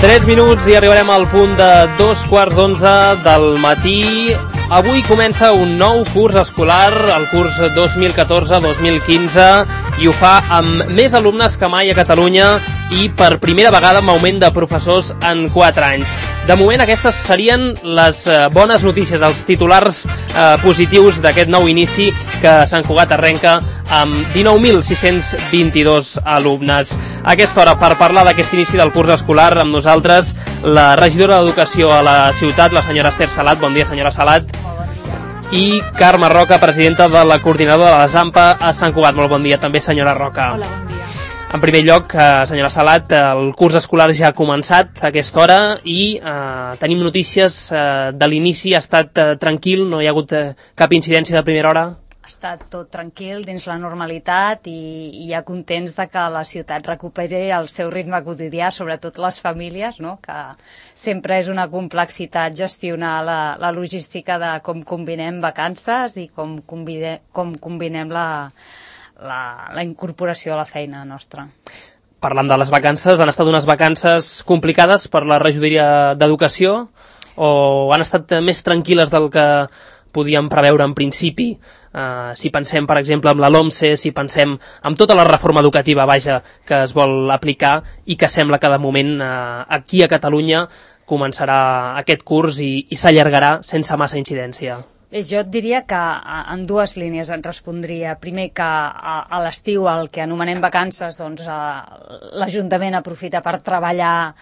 3 minuts i arribarem al punt de 2:15 del matí. Avui comença un nou curs escolar, el curs 2014-2015, i ho fa amb més alumnes que mai a Catalunya i per primera vegada amb augment de professors en 4 anys. De moment aquestes serien les bones notícies, els titulars positius d'aquest nou inici que Sant Cugat arrenca amb 19.622 alumnes. A aquesta hora, per parlar d'aquest inici del curs escolar, amb nosaltres la regidora d'Educació a la ciutat, la senyora Esther Salat. Bon dia, senyora Salat. I Carme Roca, presidenta de la coordinadora de la ZAMPA a Sant Cugat. Molt bon dia també, senyora Roca. Hola, bon dia. En primer lloc, senyora Salat, el curs escolar ja ha començat a aquesta hora i tenim notícies de l'inici. Ha estat tranquil, no hi ha hagut cap incidència de primera hora? Ha estat tot tranquil dins la normalitat i ja contents de que la ciutat recuperi el seu ritme quotidià, sobretot les famílies, no? Que sempre és una complexitat gestionar la logística de com combinem vacances i com combinem la incorporació a la feina nostra. Parlant de les vacances, han estat unes vacances complicades per la regidoria d'Educació o han estat més tranquil·les del que podíem preveure en principi? Si pensem, per exemple, en la LOMCE, si pensem en tota la reforma educativa, vaja, que es vol aplicar i que sembla que de moment aquí a Catalunya començarà aquest curs i s'allargarà sense massa incidència. Bé, jo et diria que en dues línies et respondria. Primer, que a l'estiu, el que anomenem vacances, doncs l'Ajuntament aprofita per treballar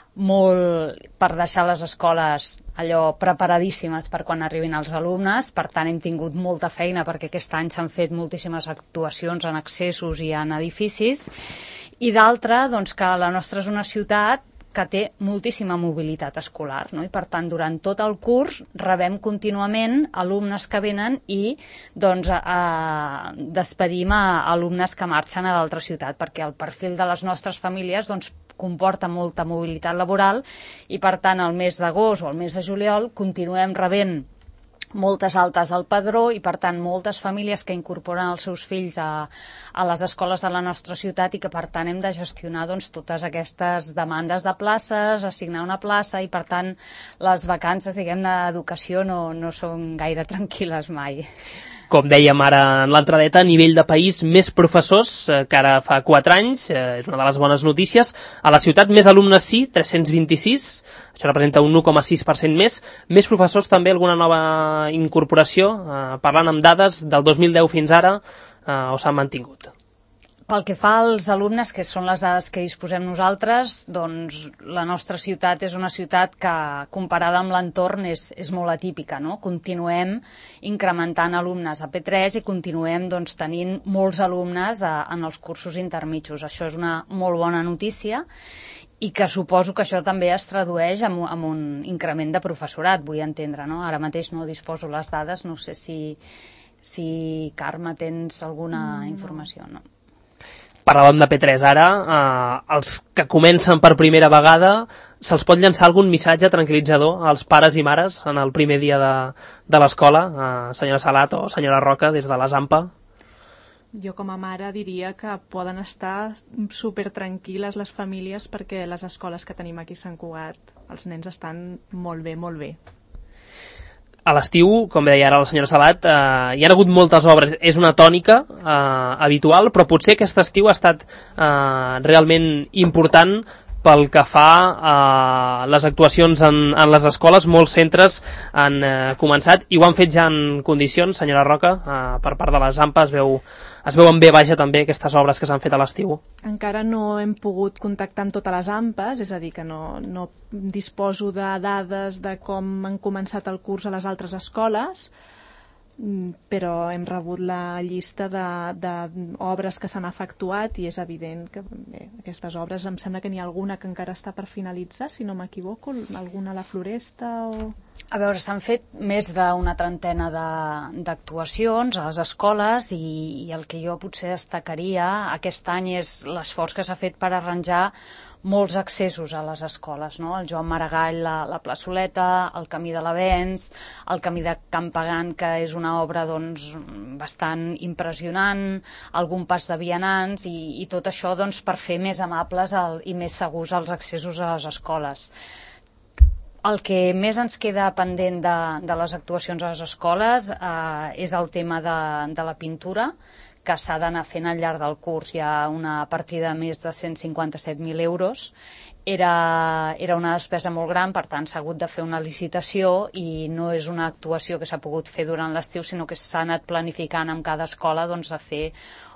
molt, per deixar les escoles allò preparadíssimes per quan arribin els alumnes. Per tant, hem tingut molta feina perquè aquest any s'han fet moltíssimes actuacions en accessos i en edificis. I d'altra, doncs, que la nostra és una ciutat que té moltíssima mobilitat escolar, no? I per tant, durant tot el curs rebem contínuament alumnes que venen i doncs despedim a alumnes que marxen a l'altra ciutat, perquè el perfil de les nostres famílies doncs comporta molta mobilitat laboral i per tant el mes d'agost o el mes de juliol continuem rebent moltes altes al padró i per tant moltes famílies que incorporen els seus fills a les escoles de la nostra ciutat i que per tant hem de gestionar doncs, totes aquestes demandes de places, assignar una plaça i per tant les vacances, diguem, d'educació no són gaire tranquil·les mai. Com dèiem ara en l'entradeta, a nivell de país, més professors que ara fa 4 anys, és una de les bones notícies. A la ciutat, més alumnes sí, 326, això representa un 1,6% més professors també, alguna nova incorporació, parlant amb dades del 2010 fins ara, o s'han mantingut? Pel que fa als alumnes, que són les dades que disposem nosaltres, doncs la nostra ciutat és una ciutat que, comparada amb l'entorn, és molt atípica, no? Continuem incrementant alumnes a P3 i continuem doncs, tenint molts alumnes en els cursos intermitjos. Això és una molt bona notícia i que suposo que això també es tradueix en un increment de professorat, vull entendre, no? Ara mateix no disposo les dades, no sé si Carme, tens alguna informació, no? Parlàvem de P3 ara, els que comencen per primera vegada, se'ls pot llançar algun missatge tranquil·litzador als pares i mares en el primer dia de l'escola, senyora Salat o senyora Roca, des de la ZAMPA? Jo com a mare diria que poden estar super tranquil·les les famílies perquè les escoles que tenim aquí a Sant Cugat, els nens estan molt bé, molt bé. A l'estiu, com deia ara la senyora Salat, hi ha hagut moltes obres, és una tònica habitual, però potser aquest estiu ha estat realment important pel que fa a les actuacions en les escoles. Molts centres han començat i ho han fet ja en condicions, senyora Roca, per part de la ZAMPA es veuen bé, vaja, també aquestes obres que s'han fet a l'estiu. Encara no hem pogut contactar amb totes les AMPAs, és a dir, que no disposo de dades de com han començat el curs a les altres escoles, però hem rebut la llista d'obres que s'han efectuat i és evident que bé, aquestes obres, em sembla que n'hi ha alguna que encara està per finalitzar, si no m'equivoco, alguna a la Floresta o... A veure, s'han fet més d'una trentena d'actuacions a les escoles i el que jo potser destacaria aquest any és l'esforç que s'ha fet per arranjar molts accessos a les escoles, no? El Joan Maragall, la plaçoleta, el camí de l'Avenç, el camí de Can Pagant, que és una obra doncs, bastant impressionant, algun pas de vianants i tot això doncs, per fer més amables i més segurs els accessos a les escoles. El que més ens queda pendent de les actuacions a les escoles és el tema de la pintura, que s'ha d'anar fent al llarg del curs. Hi ha una partida de més de 157.000 euros. Era una despesa molt gran, per tant s'ha hagut de fer una licitació i no és una actuació que s'ha pogut fer durant l'estiu, sinó que s'ha anat planificant amb cada escola doncs, a fer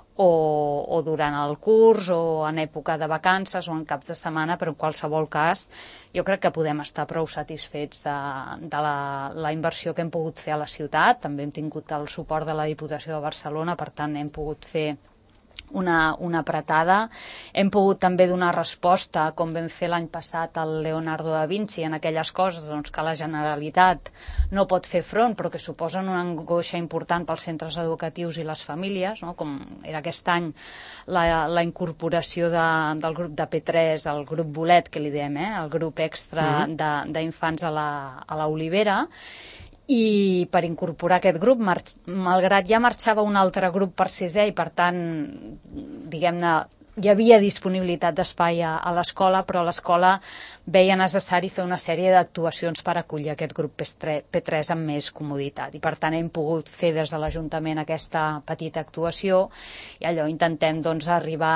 o durant el curs o en època de vacances o en caps de setmana, però en qualsevol cas jo crec que podem estar prou satisfets de la inversió que hem pogut fer a la ciutat. També hem tingut el suport de la Diputació de Barcelona, per tant hem pogut fer una apretada. Hem pogut també donar resposta, com vam fer l'any passat al Leonardo da Vinci, en aquelles coses doncs, que la Generalitat no pot fer front, però que suposen una angoixa important pels centres educatius i les famílies, no? Com era aquest any la incorporació del grup de P3, el grup Bolet, que li diem, el grup extra d'infants a la Olivera. I per incorporar aquest grup, malgrat ja marxava un altre grup per sisè i per tant, diguem-ne, hi havia disponibilitat d'espai a l'escola, però l'escola veia necessari fer una sèrie d'actuacions per acollir aquest grup P3 amb més comoditat. I per tant hem pogut fer des de l'Ajuntament aquesta petita actuació i allò intentem doncs, arribar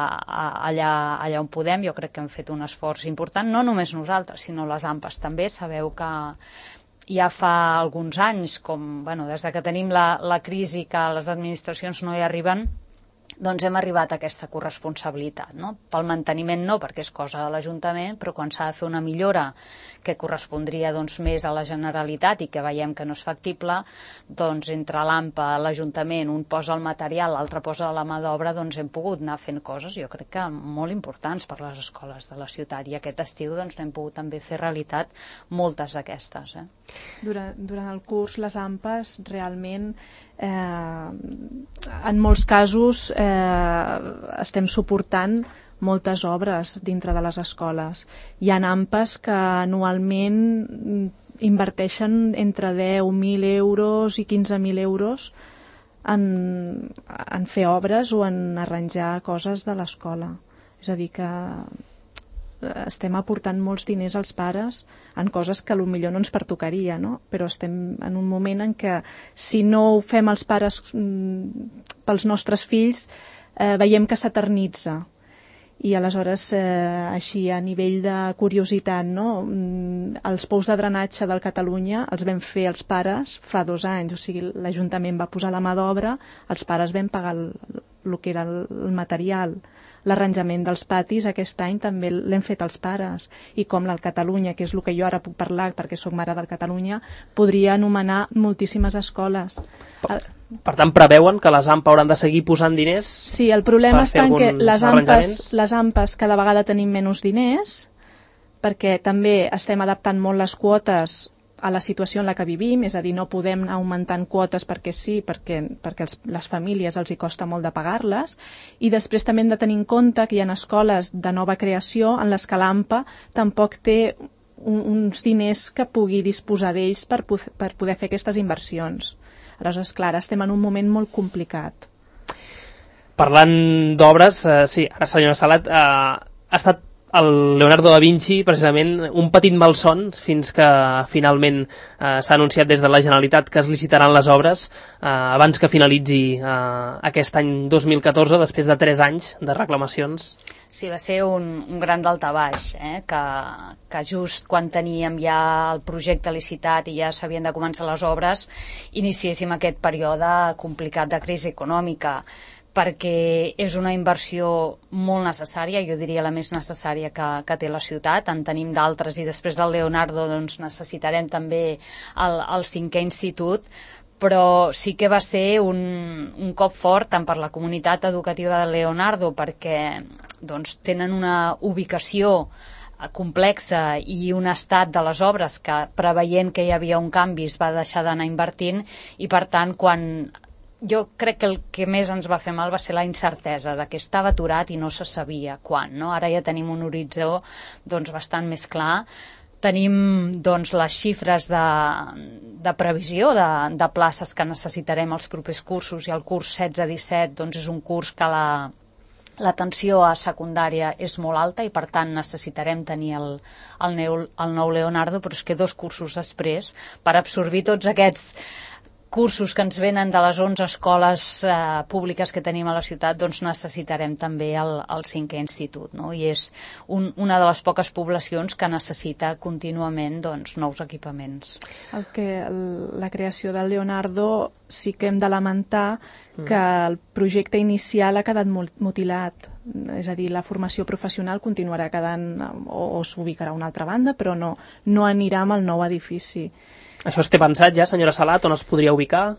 allà on podem. Jo crec que hem fet un esforç important, no només nosaltres, sinó les AMPAs també. Sabeu que ja fa alguns anys, des de que tenim la crisi, que les administracions no hi arriben, doncs hem arribat a aquesta corresponsabilitat, no? Pel manteniment no, perquè és cosa de l'Ajuntament, però quan s'ha de fer una millora que correspondria doncs, més a la Generalitat i que veiem que no és factible, doncs entre l'AMPA, l'Ajuntament, un posa el material, l'altre posa la mà d'obra, doncs hem pogut anar fent coses, jo crec que molt importants per les escoles de la ciutat, i aquest estiu doncs, n'hem pogut també fer realitat moltes d'aquestes. Durant el curs les AMPAs realment en molts casos estem suportant moltes obres dintre de les escoles. Hi ha AMPAs que anualment inverteixen entre 10.000 euros i 15.000 euros en fer obres o en arranjar coses de l'escola. És a dir, que estem aportant molts diners als pares en coses que potser no ens pertocaria, no? Però estem en un moment en què si no ho fem els pares pels nostres fills veiem que s'eternitza. I aleshores, així a nivell de curiositat, no? Els pous de drenatge del Catalunya els vam fer els pares fa 2 anys, o sigui, l'Ajuntament va posar la mà d'obra, els pares vam pagar el que era el material. L'arranjament dels patis aquest any també l'hem fet els pares, i com el Catalunya, que és el que jo ara puc parlar perquè sóc mare del Catalunya, podria anomenar moltíssimes escoles. Per tant, preveuen que les AMPA hauran de seguir posant diners? Sí, el problema està en que les AMPAs cada vegada tenim menys diners, perquè també estem adaptant molt les quotes a la situació en la que vivim, és a dir, no podem anar augmentant quotes perquè sí, perquè les famílies els hi costa molt de pagar-les, i després també hem de tenir en compte que hi ha escoles de nova creació en les que l'AMPA tampoc té uns diners que pugui disposar d'ells per poder fer aquestes inversions. Aleshores, clar, estem en un moment molt complicat. Parlant d'obres, sí, ara senyora Salat, ha estat el Leonardo da Vinci, precisament, un petit malson fins que finalment s'ha anunciat des de la Generalitat que es licitaran les obres abans que finalitzi aquest any 2014, després de 3 anys de reclamacions. Sí, va ser un gran daltabaix, que just quan teníem ja el projecte licitat i ja s'havien de començar les obres, iniciéssim aquest període complicat de crisi econòmica, perquè és una inversió molt necessària, jo diria la més necessària que té la ciutat. En tenim d'altres i després del Leonardo doncs, necessitarem també el 5è institut, però sí que va ser un cop fort tant per la comunitat educativa de Leonardo, perquè doncs, tenen una ubicació complexa i un estat de les obres que, preveient que hi havia un canvi, es va deixar d'anar invertint, i per tant quan jo crec que el que més ens va fer mal va ser la incertesa de que estava aturat i no se sabia quan, no? Ara ja tenim un horitzó doncs, bastant més clar. Tenim doncs, les xifres de previsió de places que necessitarem els propers cursos, i el curs 16-17 doncs, és un curs que l'atenció a secundària és molt alta i per tant necessitarem tenir el nou Leonardo, però és que 2 cursos després, per absorbir tots aquests cursos que ens venen de les 11 escoles públiques que tenim a la ciutat, doncs necessitarem també el 5è institut, no? I és una de les poques poblacions que necessita contínuament doncs, nous equipaments. La creació del Leonardo sí que hem de lamentar que el projecte inicial ha quedat mutilat, és a dir, la formació professional continuarà quedant o s'ubicarà a una altra banda, però no anirà amb el nou edifici. Això es té pensat ja, senyora Salat, on es podria ubicar?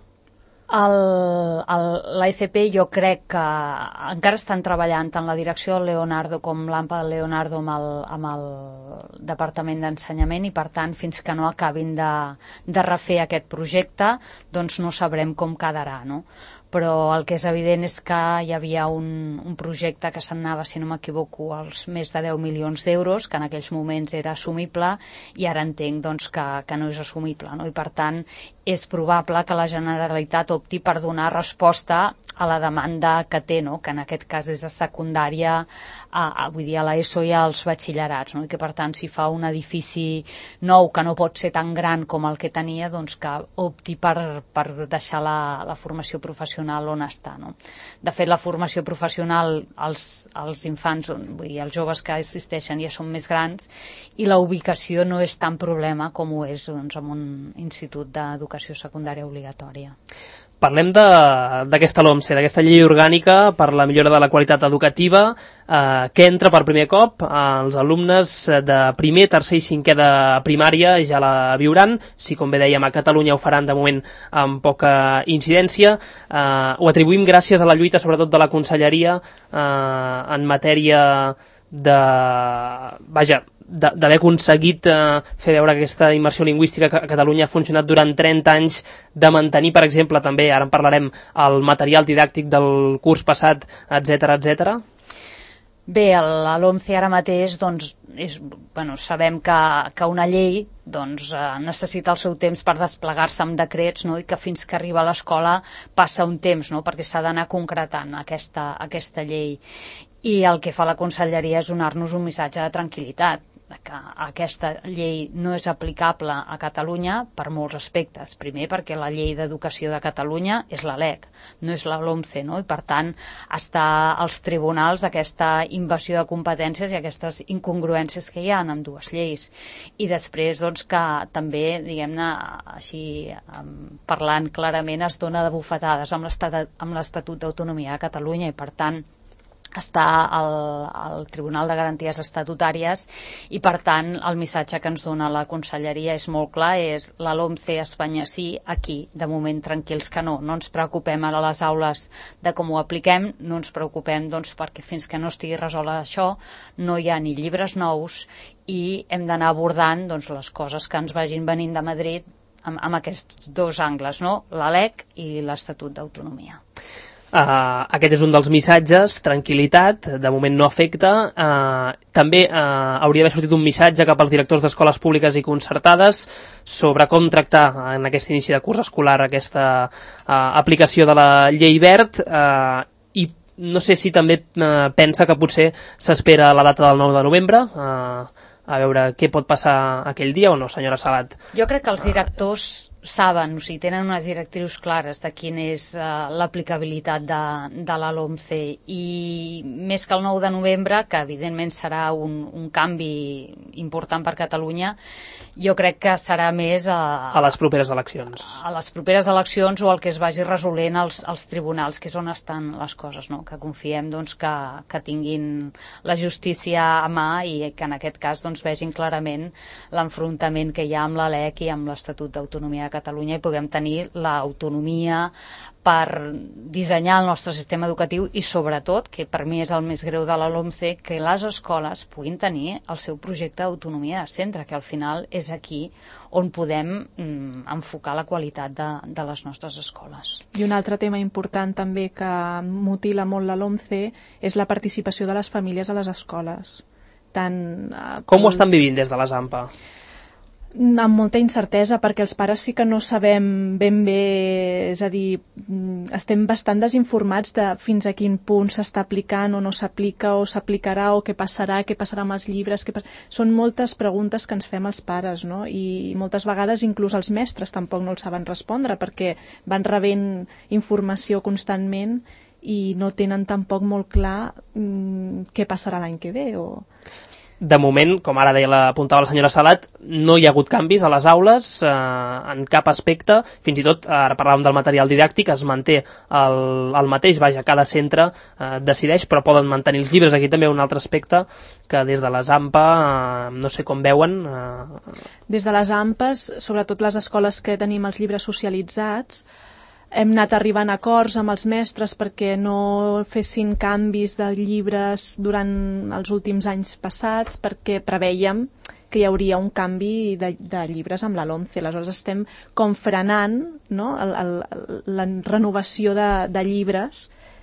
L'AFP jo crec que encara estan treballant tant la direcció del Leonardo com l'AMPA del Leonardo amb el Departament d'Ensenyament, i per tant fins que no acabin de refer aquest projecte doncs no sabrem com quedarà, no? Però el que és evident és que hi havia un projecte que s'anava, si no m'equivoco, als més de 10 milions d'euros, que en aquells moments era assumible, i ara entenc doncs, que no és assumible, no? I per tant és probable que la Generalitat opti per donar resposta a la demanda que té, no? Que en aquest cas és a secundària, vull dir, a l'ESO i als batxillerats, no? I que per tant si fa un edifici nou que no pot ser tan gran com el que tenia, doncs que opti per deixar la formació professional on està, no? De fet, la formació professional als infants, vull dir, els joves que assisteixen ja són més grans, i la ubicació no és tan problema com ho és doncs, en un institut d'educació secundària obligatòria. Parlem d'aquesta LOMCE, d'aquesta llei orgànica per la millora de la qualitat educativa, que entra per primer cop. Els alumnes de primer, tercer i cinquè de primària ja la viuran. Si, com bé dèiem, a Catalunya ho faran de moment amb poca incidència. Ho atribuïm gràcies a la lluita, sobretot de la Conselleria, en matèria d'haver aconseguit fer veure que aquesta immersió lingüística que a Catalunya ha funcionat durant 30 anys, de mantenir, per exemple, també, ara en parlarem, el material didàctic del curs passat, etc. Bé, la LOMCE ara mateix doncs, sabem que una llei doncs, necessita el seu temps per desplegar-se amb decrets, no? I que fins que arriba a l'escola passa un temps, no? Perquè s'ha d'anar concretant aquesta llei. I el que fa la Conselleria és donar-nos un missatge de tranquil·litat, que aquesta llei no és aplicable a Catalunya per molts aspectes. Primer, perquè la llei d'educació de Catalunya és la LEC, no és la LOMCE, no? I per tant està als tribunals aquesta invasió de competències i aquestes incongruències que hi ha en dues lleis. I després doncs, que també, diguem-ne, així parlant clarament, es dona de bufetades amb l'Estatut d'Autonomia de Catalunya, i per tant està al Tribunal de Garanties Estatutàries, i per tant el missatge que ens dona la Conselleria és molt clar, és la LOMCE a Espanya sí, aquí de moment tranquils que no ens preocupem a les aules de com ho apliquem, no ens preocupem doncs, perquè fins que no estigui resolt això no hi ha ni llibres nous, i hem d'anar abordant doncs, les coses que ens vagin venint de Madrid amb aquests dos angles, no? La LEC i l'Estatut d'Autonomia. Aquest és un dels missatges, tranquil·litat, de moment no afecta. També hauria d'haver sortit un missatge cap als directors d'escoles públiques i concertades sobre com tractar en aquest inici de curs escolar aquesta aplicació de la llei Wert, i no sé si també pensa que potser s'espera la data del 9 de novembre, a veure què pot passar aquell dia, o no, senyora Salat? Jo crec que els directors saben, o sigui, tenen unes directrius clares de quina és l'aplicabilitat de la LOMCE, i més que el 9 de novembre, que evidentment serà un canvi important per Catalunya, jo crec que serà més a les properes eleccions. A les properes eleccions, o el que es vagi resolent als tribunals, que és on estan les coses, no? Que confiem doncs, que tinguin la justícia a mà, i que en aquest cas doncs, vegin clarament l'enfrontament que hi ha amb la LEC i amb l'Estatut d'Autonomia de a Catalunya i puguem tenir l'autonomia per dissenyar el nostre sistema educatiu i, sobretot, que per mi és el més greu de la LOMCE, que les escoles puguin tenir el seu projecte d'autonomia de centre, que al final és aquí on podem enfocar la qualitat de les nostres escoles. I un altre tema important també que mutila molt la LOMCE és la participació de les famílies a les escoles. Com ho estan vivint des de les AMPA? Amb molta incertesa, perquè els pares sí que no sabem ben bé, és a dir, estem bastant desinformats de fins a quin punt s'està aplicant o no s'aplica o s'aplicarà o què passarà amb els llibres. Són moltes preguntes que ens fem els pares, no? I moltes vegades inclús els mestres tampoc no els saben respondre perquè van rebent informació constantment i no tenen tampoc molt clar què passarà l'any que ve. De moment, com ara apuntava la senyora Salat, no hi ha hagut canvis a les aules en cap aspecte, fins i tot, ara parlàvem del material didàctic, es manté el mateix, vaja, cada centre decideix, però poden mantenir els llibres. Aquí també un altre aspecte que des de les AMPA no sé com veuen. Des de les AMPAs, sobretot les escoles que tenim els llibres socialitzats, hem anat arribant a acords amb els mestres perquè no fessin canvis de llibres durant els últims anys passats, perquè preveiem que hi hauria un canvi de llibres amb la LOMCE. Aleshores estem com frenant, no, la renovació de llibres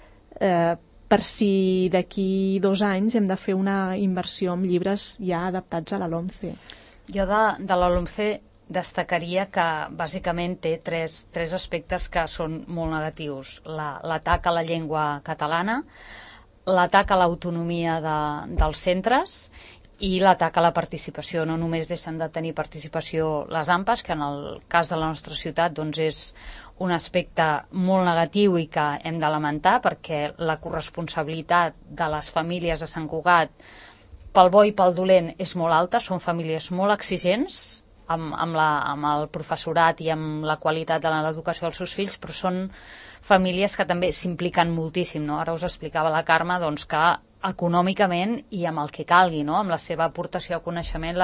per si d'aquí 2 anys hem de fer una inversió en llibres ja adaptats a la LOMCE. Jo de la LOMCE destacaria que bàsicament té tres aspectes que són molt negatius. L'atac a la llengua catalana, l'atac a l'autonomia dels centres i l'atac a la participació. No només deixen de tenir participació les AMPAs, que en el cas de la nostra ciutat doncs és un aspecte molt negatiu i que hem de lamentar, perquè la corresponsabilitat de les famílies de Sant Cugat pel bo i pel dolent és molt alta. Són famílies molt exigents amb el professorat i amb la qualitat de l'educació dels seus fills, però són famílies que també s'impliquen moltíssim, no? Ara us explicava la Carme doncs, que econòmicament i amb el que calgui, no? Amb la seva aportació a coneixement,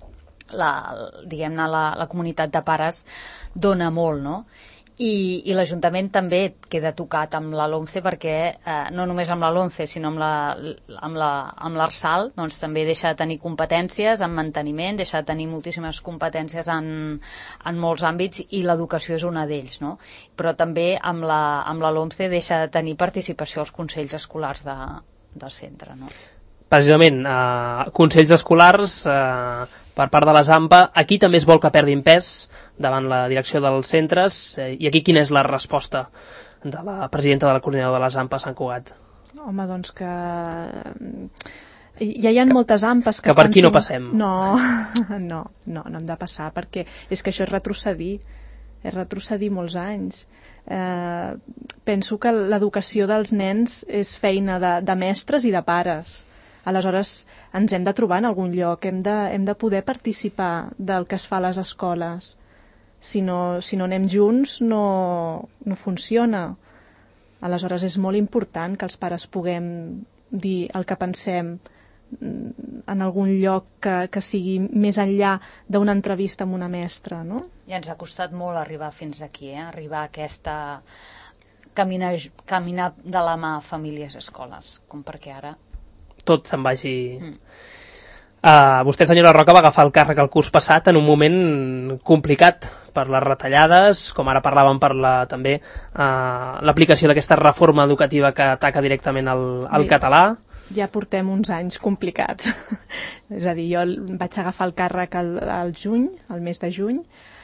diguem-ne, la comunitat de pares dona molt, no? I l'Ajuntament també queda tocat amb la LOMCE, perquè no només amb la LOMCE sinó amb l'Arsal doncs també deixa de tenir competències en manteniment, deixa de tenir moltíssimes competències en molts àmbits, i l'educació és una d'ells, no? Però també amb la LOMCE deixa de tenir participació als consells escolars del centre, no? Precisament, consells escolars per part de les AMPA, aquí també es vol que perdin pes davant la direcció dels centres, i aquí quina és la resposta de la presidenta de la coordinadora de les AMPA a Sant Cugat? Home, doncs que ja hi ha moltes AMPAs que per aquí no passem. No hem de passar, perquè és que això és retrocedir molts anys. Penso que l'educació dels nens és feina de mestres i de pares. Aleshores ens hem de trobar en algun lloc, hem de poder participar del que es fa a les escoles. Si no anem junts no funciona. Aleshores és molt important que els pares puguem dir el que pensem en algun lloc que sigui més enllà d'una entrevista amb una mestra, no? Ja ens ha costat molt arribar fins aquí, arribar a aquesta caminar de la mà famílies escoles, com perquè ara tot se'n vagi. Vostè, senyora Roca, va agafar el càrrec el curs passat en un moment complicat per les retallades, com ara parlàvem per també l'aplicació d'aquesta reforma educativa que ataca directament al català. Ja portem uns anys complicats. És a dir, jo vaig agafar el càrrec al juny, al mes de juny,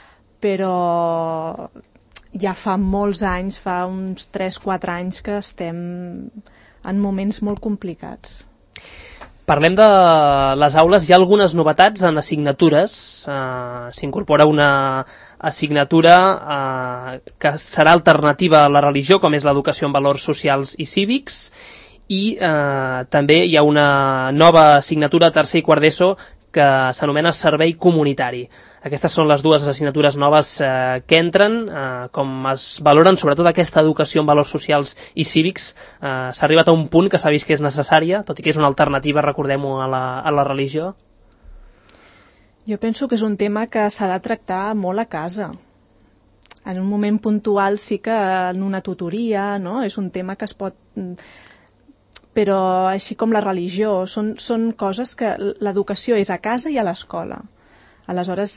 però ja fa molts anys, fa uns 3-4 anys que estem en moments molt complicats. Parlem de les aules. Hi ha algunes novetats en assignatures. S'incorpora una assignatura que serà alternativa a la religió, com és l'educació en valors socials i cívics, i també hi ha una nova assignatura a tercer i quart d'ESO que s'anomena Servei Comunitari. Aquestes són les dues assignatures noves que entren. Com es valoren sobretot aquesta educació en valors socials i cívics? S'ha arribat a un punt que s'ha vist que és necessària, tot i que és una alternativa, recordem-ho, a la religió? Jo penso que és un tema que s'ha de tractar molt a casa, En un moment puntual sí que en una tutoria, no? És un tema que es pot... Però així com la religió, són coses que l'educació és a casa i a l'escola. Aleshores,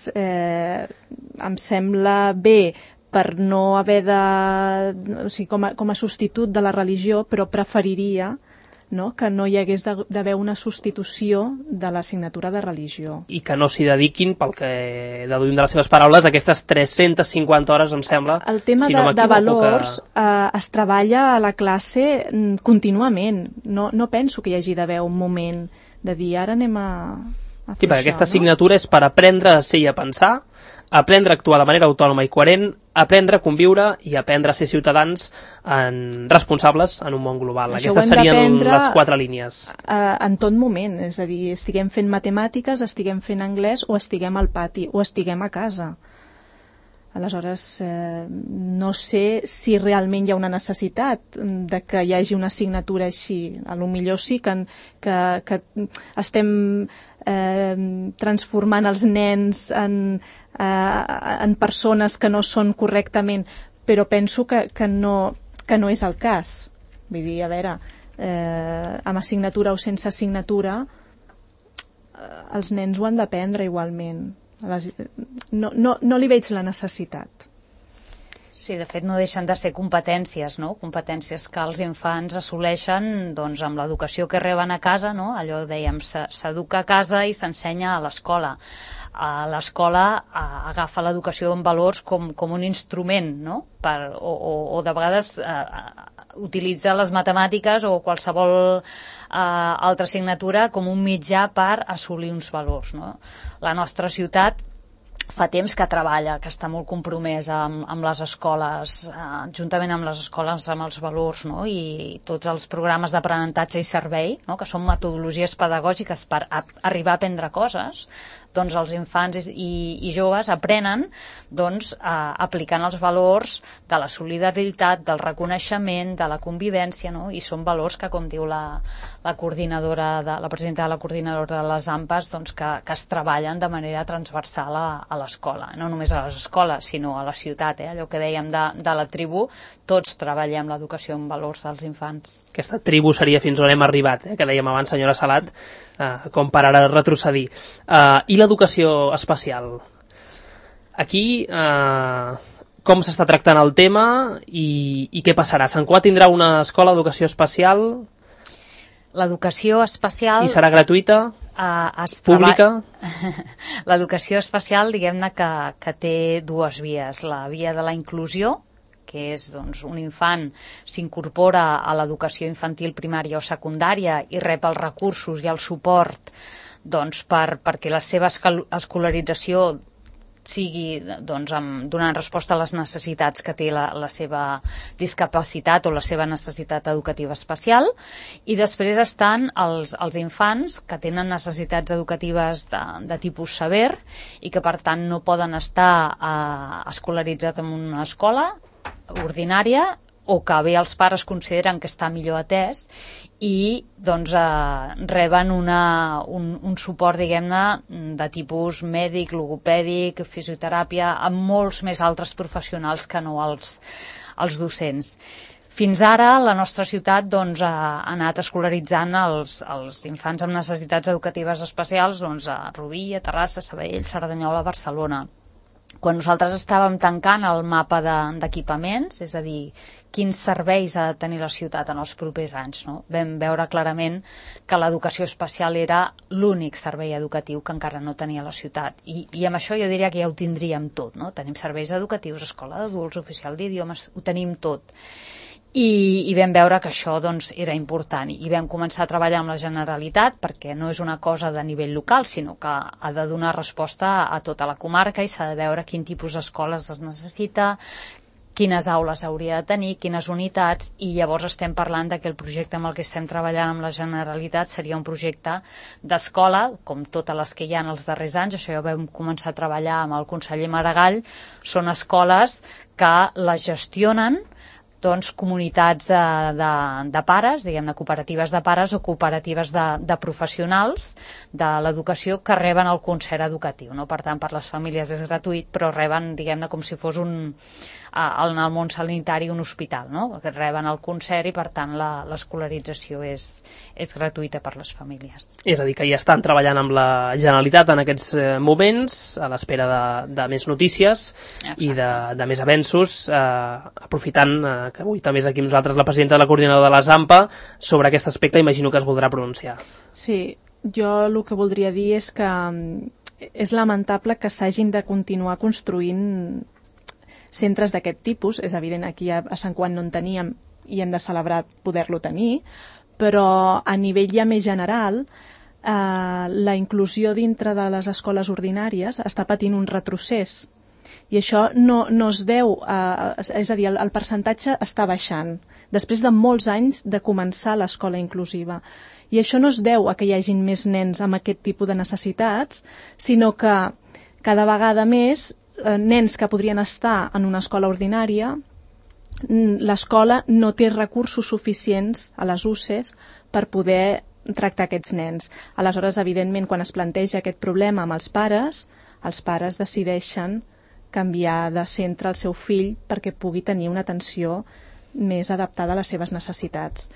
em sembla bé per no haver de... O sigui, com a substitut de la religió, però preferiria, no?, que no hi hagués d'haver una substitució de l'assignatura de religió. I que no s'hi dediquin, pel que deduïm de les seves paraules, aquestes 350 hores, em sembla. El tema de valors es treballa a la classe contínuament. No penso que hi hagi d'haver un moment de dir ara anem a fer sí, perquè això, aquesta assignatura és per aprendre a ser i a pensar, aprendre a actuar de manera autònoma i coherent, aprendre a conviure i aprendre a ser ciutadans responsables en un món global. Això aquestes serien les 4 línies. En tot moment, és a dir, estiguem fent matemàtiques, estiguem fent anglès o estiguem al pati o estiguem a casa. Aleshores, no sé si realment hi ha una necessitat de que hi hagi una assignatura així. A lo millor sí que estem transformant els nens en persones que no són correctament, però penso que no és el cas. Vull dir, a veure, amb assignatura o sense assignatura, els nens ho han d'aprendre igualment. No li veig la necessitat. Sí, de fet no deixen de ser competències, no? Competències que els infants assoleixen doncs, amb l'educació que reben a casa, no? Allò dèiem, s'educa a casa i s'ensenya a l'escola. A l'escola agafa l'educació en valors com un instrument, no? O de vegades utilitza les matemàtiques o qualsevol altra assignatura com un mitjà per assolir uns valors, no? La nostra ciutat fa temps que treballa, que està molt compromesa amb les escoles, juntament amb les escoles, amb els valors, no? I tots els programes d'aprenentatge i servei, no? Que són metodologies pedagògiques per arribar a aprendre coses, doncs els infants i joves aprenen doncs, aplicant els valors de la solidaritat, del reconeixement, de la convivència, no? I són valors que, com diu la coordinadora, la presidenta de la coordinadora de les AMPAs, doncs, que es treballen de manera transversal a l'escola, no només a les escoles, sinó a la ciutat, allò que dèiem de la tribu, tots treballem l'educació en valors dels infants. Aquesta tribu seria fins on hem arribat, que dèiem abans, senyora Salat, com per ara retrocedir. I l'educació especial? Aquí, com s'està tractant el tema i què passarà? Sant Cugat tindrà una escola d'educació especial? L'educació especial... I serà gratuïta? Pública? L'educació especial, diguem-ne que té dues vies. La via de la inclusió, que és doncs, un infant s'incorpora a l'educació infantil primària o secundària i rep els recursos i el suport doncs, perquè la seva escolarització sigui doncs, donant resposta a les necessitats que té la seva discapacitat o la seva necessitat educativa especial, i després estan els infants que tenen necessitats educatives de tipus sever i que per tant no poden estar escolaritzats en una escola ordinària o que bé els pares consideren que està millor atès i doncs reben un suport, diguem-ne, de tipus mèdic, logopèdic, fisioteràpia, amb molts més altres professionals que no els docents. Fins ara la nostra ciutat doncs, ha anat escolaritzant els infants amb necessitats educatives especials doncs, a Rubí, a Terrassa, Sabadell, Cerdanyola, Barcelona. Quan nosaltres estàvem tancant el mapa d'equipaments, és a dir, quins serveis ha de tenir la ciutat en els propers anys, no? Vam veure clarament que l'educació especial era l'únic servei educatiu que encara no tenia la ciutat. I amb això jo diria que ja ho tindríem tot, no? Tenim serveis educatius, escola d'adults, oficial d'idiomes, ho tenim tot. I vam veure que això doncs, era important i vam començar a treballar amb la Generalitat perquè no és una cosa de nivell local, sinó que ha de donar resposta a tota la comarca i s'ha de veure quin tipus d'escoles es necessita, quines aules hauria de tenir, quines unitats, i llavors estem parlant que el projecte amb el que estem treballant amb la Generalitat seria un projecte d'escola, com totes les que hi ha en els darrers anys. Això ja vam començar a treballar amb el conseller Maragall. Són escoles que les gestionen doncs, comunitats de pares, diguem-ne, cooperatives de pares o cooperatives de professionals de l'educació que reben el concert educatiu, no? Per tant, per les famílies és gratuït, però reben, diguem-ne, com si fos en el món sanitari un hospital, no? Que reben el concert i, per tant, l'escolarització és gratuïta per les famílies. És a dir, que ja estan treballant amb la Generalitat en aquests moments, a l'espera de més notícies. Exacte. I de més avenços, aprofitant que avui també és aquí amb nosaltres la presidenta de la coordinadora de la ZAMPA, sobre aquest aspecte imagino que es voldrà pronunciar. Sí, jo el que voldria dir és que és lamentable que s'hagin de continuar construint centres d'aquest tipus. És evident, aquí a Sant Cugat no en teníem i hem de celebrar poder-lo tenir, però a nivell ja més general, la inclusió dintre de les escoles ordinàries està patint un retrocés. I això no es deu, és a dir, el percentatge està baixant, després de molts anys de començar l'escola inclusiva. I això no es deu a que hi hagin més nens amb aquest tipus de necessitats, sinó que cada vegada més nens que podrien estar en una escola ordinària, l'escola no té recursos suficients a les UCES per poder tractar aquests nens. Aleshores, evidentment, quan es planteja aquest problema amb els pares decideixen canviar de centre el seu fill perquè pugui tenir una atenció més adaptada a les seves necessitats.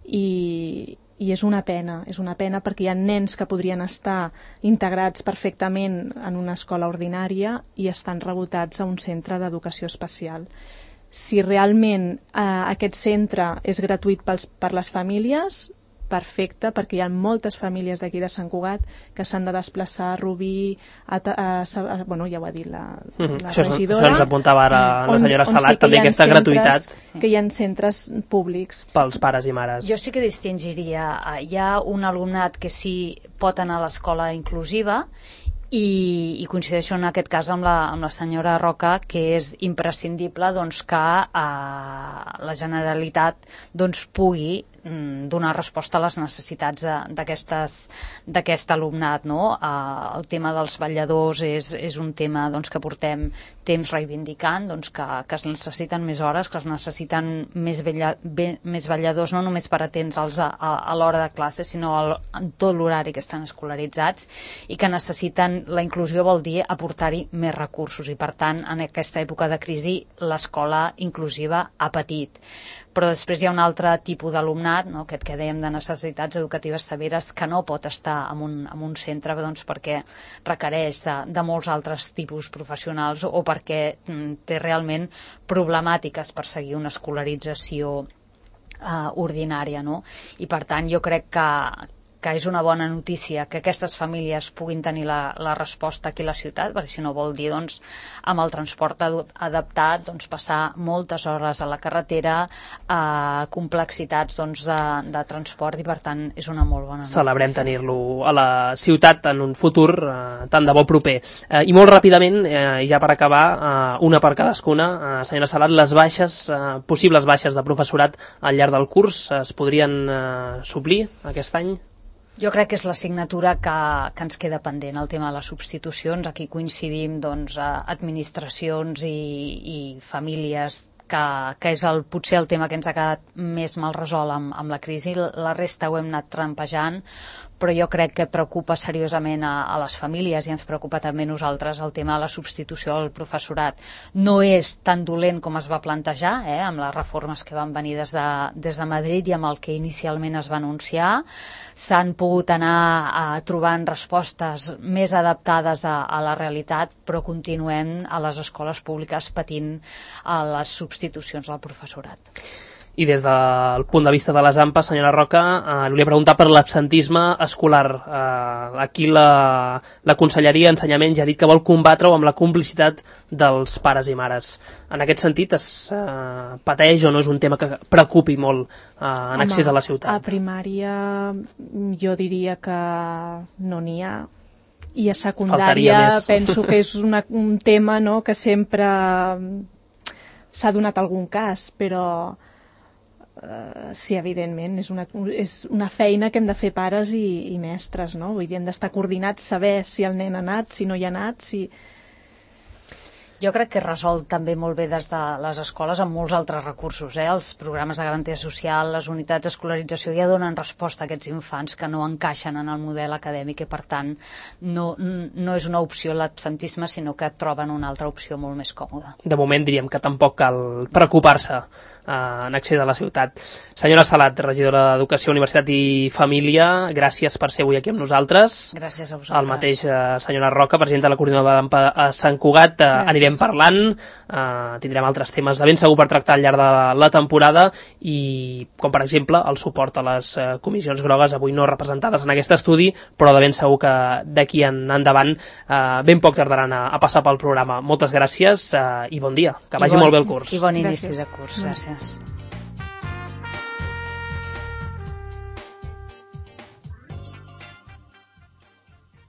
I és una pena perquè hi ha nens que podrien estar integrats perfectament en una escola ordinària i estan rebotats a un centre d'educació especial. Si realment aquest centre és gratuït per les famílies, perfecte, perquè hi ha moltes famílies d'aquí de Sant Cugat que s'han de desplaçar a Rubí, bueno, ja ho ha dit la regidora. Això ens apuntava ara la senyora Salat, també aquesta gratuïtat. Que hi ha centres públics. Pels pares i mares. Jo sí que distingiria, hi ha un alumnat que sí pot anar a l'escola inclusiva i coincideixo en aquest cas amb la senyora Roca que és imprescindible doncs, que la Generalitat doncs, pugui donar resposta a les necessitats d'aquest alumnat, no? El tema dels vetlladors és un tema doncs, que portem temps reivindicant, doncs, que es necessiten més hores, que es necessiten més vetlladors, no només per atendre'ls a l'hora de classe, sinó en tot l'horari que estan escolaritzats, i que necessiten, la inclusió vol dir aportar-hi més recursos, i per tant en aquesta època de crisi l'escola inclusiva ha patit. Però després hi ha un altre tipus d'alumnat, no? Aquest que dèiem de necessitats educatives severes, que no pot estar en un centre doncs, perquè requereix de molts altres tipus professionals o perquè té realment problemàtiques per seguir una escolarització ordinària, no? I per tant jo crec que és una bona notícia que aquestes famílies puguin tenir la resposta aquí a la ciutat, perquè si no vol dir doncs, amb el transport adaptat doncs, passar moltes hores a la carretera, complexitats doncs, de transport, i per tant és una molt bona notícia. Celebrem tenir-lo a la ciutat en un futur tant de bo proper. I molt ràpidament, ja per acabar, una per cadascuna, senyora Salat, les baixes, possibles baixes de professorat al llarg del curs es podrien suplir aquest any? Jo crec que és l'assignatura que ens queda pendent, el tema de les substitucions. Aquí coincidim doncs, administracions i famílies, que és potser el tema que ens ha quedat més mal resolt amb la crisi. La resta ho hem anat trampejant, però jo crec que preocupa seriosament a les famílies i ens preocupa també a nosaltres el tema de la substitució del professorat. No és tan dolent com es va plantejar, amb les reformes que van venir des de Madrid i amb el que inicialment es va anunciar. S'han pogut anar trobant respostes més adaptades a la realitat, però continuem a les escoles públiques patint les substitucions del professorat. I des del punt de vista de la ZAMPA, senyora Roca, li volia preguntar per l'absentisme escolar. Aquí la Conselleria d'Ensenyament ja ha dit que vol combatre-ho amb la complicitat dels pares i mares. En aquest sentit, es pateix o no és un tema que preocupi molt en accés a la ciutat? A primària jo diria que no n'hi ha. I a secundària penso que és un tema, no?, que sempre s'ha donat algun cas, però sí, evidentment, és una feina que hem de fer pares i mestres, no? Vull dir, hem d'estar coordinats, saber si el nen ha anat, si no hi ha anat, si... Jo crec que es resol també molt bé des de les escoles amb molts altres recursos. Els programes de garantia social, les unitats d'escolarització ja donen resposta a aquests infants que no encaixen en el model acadèmic i, per tant, no és una opció l'absentisme, sinó que troben una altra opció molt més còmoda. De moment diríem que tampoc cal preocupar-se en accés a la ciutat. Senyora Salat, regidora d'Educació, Universitat i Família, gràcies per ser avui aquí amb nosaltres. Gràcies a vosaltres. El mateix senyora Roca, presidenta de la coordinadora d'AMPA a Sant Cugat. Anirem parlant, tindrem altres temes de ben segur per tractar al llarg de la temporada i, com per exemple, el suport a les comissions grogues, avui no representades en aquest estudi, però de ben segur que d'aquí en endavant ben poc tardaran a passar pel programa. Moltes gràcies i bon dia, que vagi molt bé el curs. I bon inici de curs, gràcies.